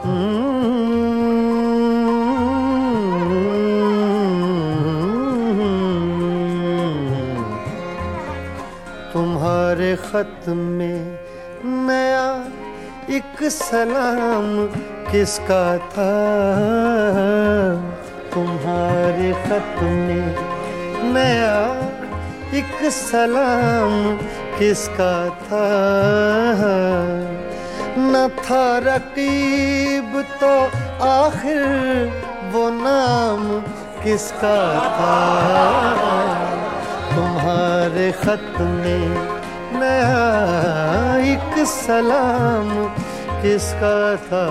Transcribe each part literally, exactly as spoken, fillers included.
तुम्हारे खत में नया एक सलाम किसका था? तुम्हारे खत में नया एक सलाम किसका था? न था रकीब तो आखिर वो नाम किसका था? तुम्हारे खत में नया एक सलाम किसका था?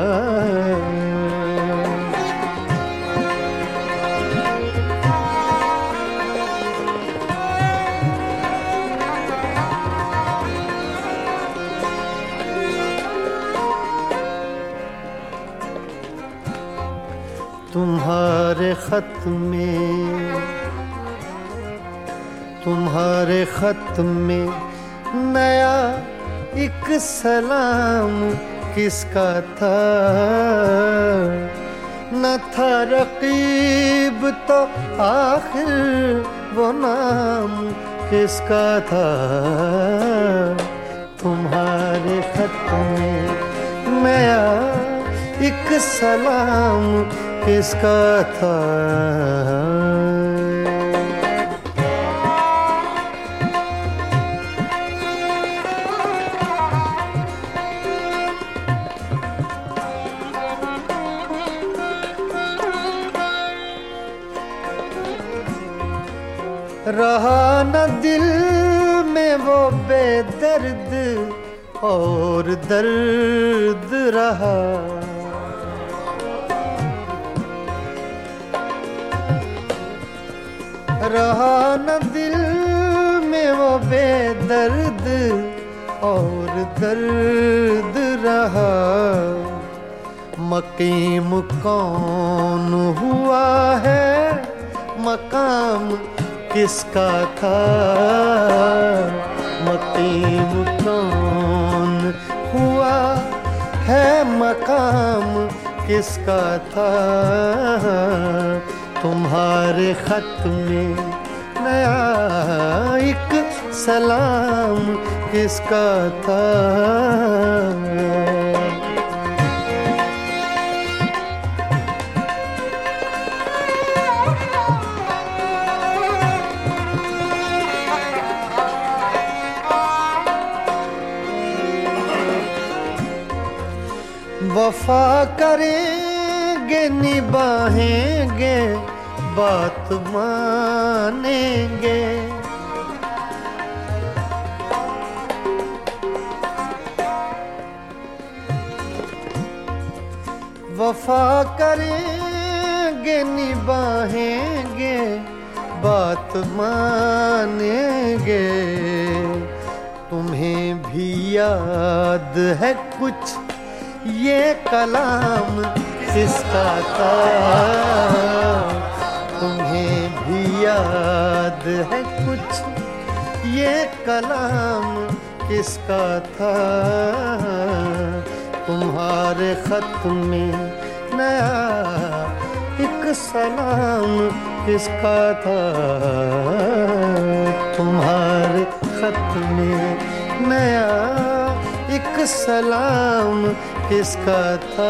तुम्हारे खत में तुम्हारे खत में नया एक सलाम किसका था? न था रकीब तो आखिर वो नाम किसका था? तुम्हारे खत में नया एक सलाम किसका था? रहा न दिल में वो बेदर्द और दर्द रहा। रहा न दिल में वो बेदर्द और दर्द रहा। मकीम कौन हुआ है, मकाम किसका था? मकीम कौन हुआ है, मकाम किसका था? तुम्हारे खत में नया एक सलाम किसका था? वफा करेंगे निभाएंगे बात मानेंगे। वफा करेंगे निभाएंगे बात मानेंगे। तुम्हें भी याद है कुछ ये कलाम किसका था? तुम्हें भी याद है कुछ ये कलाम किसका था? तुम्हारे खत में नया एक सलाम किसका था? तुम्हारे खत में नया एक सलाम किसका था?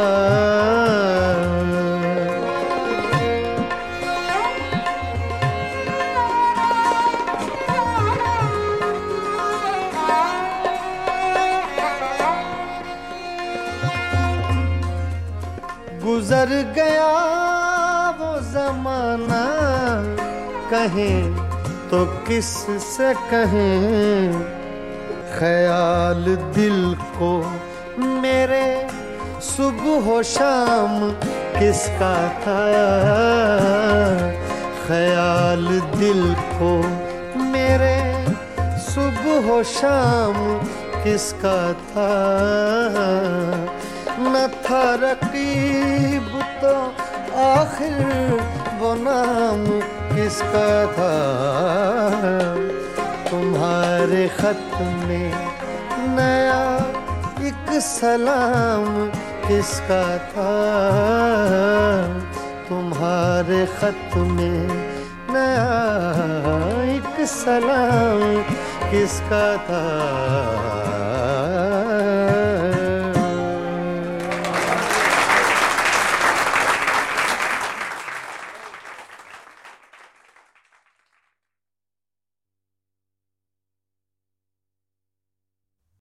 गुजर गया वो जमाना, कहें तो किस से कहें। ख्याल दिल को मेरे सुबह शाम किसका था? ख्याल दिल को मेरे सुबह शाम किसका था? न था रकीब तो आखिर वो नाम किसका था? तुम्हारे खत में नया एक सलाम किसका था, तुम्हारे खत में नया एक सलाम किसका था।